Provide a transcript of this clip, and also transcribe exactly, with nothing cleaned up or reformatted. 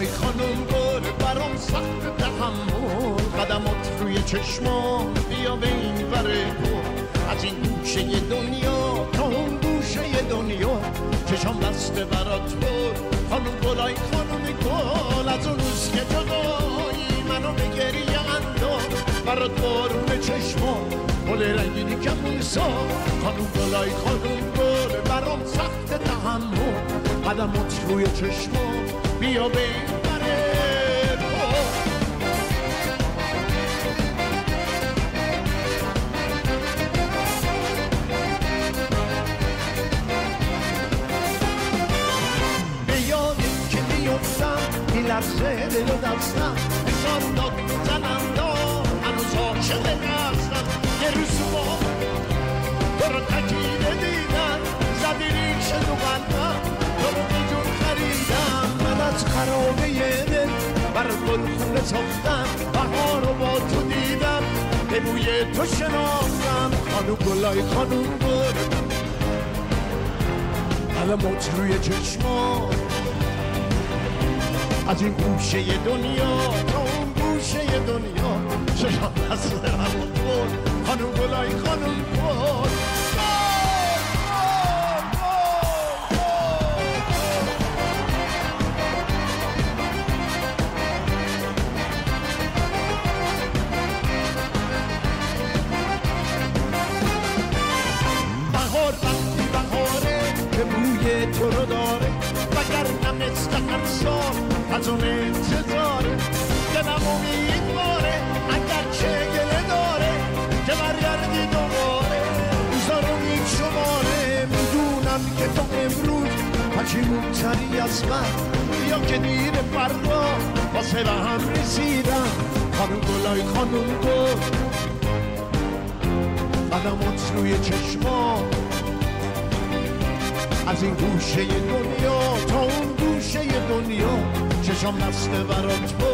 گلای خانم گل برام سخت تحمل قدمات روی چشمام بیا به این وره از این گوشه دنیا تا اون گوشه دنیا چشام بسته برات بود خانم گلای خانم گل از اون روز که جدایی منو به گریه انداخت برات بارون چشمام گل رنگینی کمون سا خانم گلای خانم گل برام سخت تحمل قدمات روی چشمام بیا به این وره این لحظه دل و دستم انسان داد زنم دار هنوز عاشق نستم یه روز با تو رو تکیده دیدم زدی ریشه دو قلبم تو رو به جون خریدم من از خرابه دل برات گل خونه ساختم بهار رو با تو دیدم به بوی تو شناختم خانم گلای خانم گل علمات روی چشمام از این گوشه دنیا تا اون گوشه دنیا چشم بسته همون بود خانم گلای خانم بود بهار وقتی بهاره که بوی تو رو داره وگرنه مثل هر سال از اون انتظاره دلم امیدواره اگر چه گله داره که برگردی دوباره روزا رو میشماره میدونم که تو امروز پشیمون تری از من یا که دیر فردا واسه به هم رسیدم خانم گلای خانم گل قدمات روی چشمام از این گوشه دنیا تا اون گوشه دنیا چشم بسته برات بود